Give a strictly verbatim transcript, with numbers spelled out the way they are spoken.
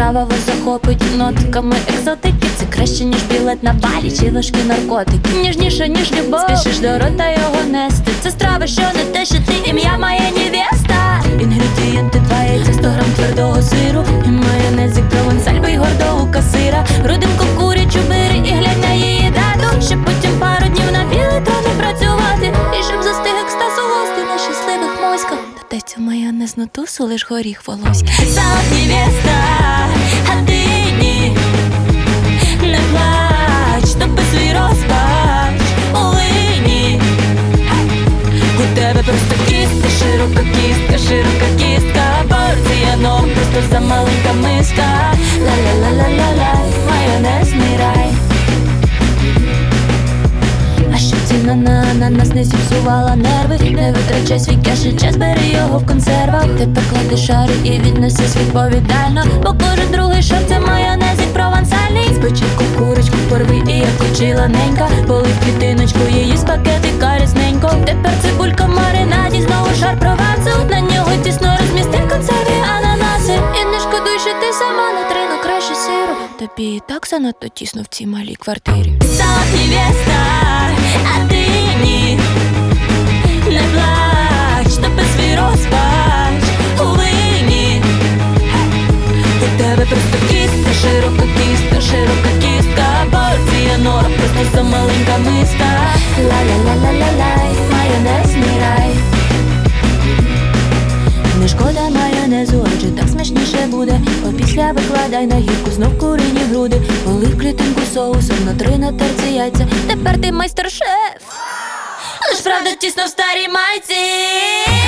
страва вас захопить нотками екзотики. Це краще, ніж білет на Балі чи важкі наркотики. Ніжніше, ніж любов, спішиш до рота його нести. Це страва, що не те, що ти, ім'я моя невеста. Інгредієнти: два яйця, сто грам твердого сиру і майонезик провансаль, бий гордо у касира. Родинку курячу бери і глянь на її дату, щоб потім пару днів на білий то не працювати. І щоб застиг екстаз у гості на щасливих моськах. Додай цю майонезну тусу, лиш горіх волоський. Сам невеста, а ти ні. Не плач, топи свій розпач у вині. У тебе просто кістка, широка кістка, широка кістка. Порція норм, просто замаленька миска. Ла-ла-ла-ла-ла-лай, майонезний рай. А щоб ціна на ананас не зіпсувала нерви, не витрачай свій кеш і час, бери його в консервах. Тепер клади шари і віднесись відповідально, бо кожен другий шар це майонезик провансальний. Спочатку курочку порви і як учила ненька, полив клітиночку її з пакетика рясненько. Тепер цибулька в маринаді, знову шар провансу. На нього тісно розмісти консерві ананаси. І не шкодуй, що ти сама на трину краще сиру. Тобі і так занадто тісно в цій малій квартирі. Сам невеста, а ти ні. Не плач, топи свій розпач у вині. У тебе просто кістка, широка кістка, широка кістка. Порція норм, просто замаленька миска. Ла-ла-ла-ла-ла-лай, майонезний рай. Не шкода майонезу, адже так смачніше буде. Опісля викладай на гірку знов курині груди. Полив клітинку соусом, на три на терці яйця. Тепер ти майстер-шеф. Лиш правда тісно в старій майці.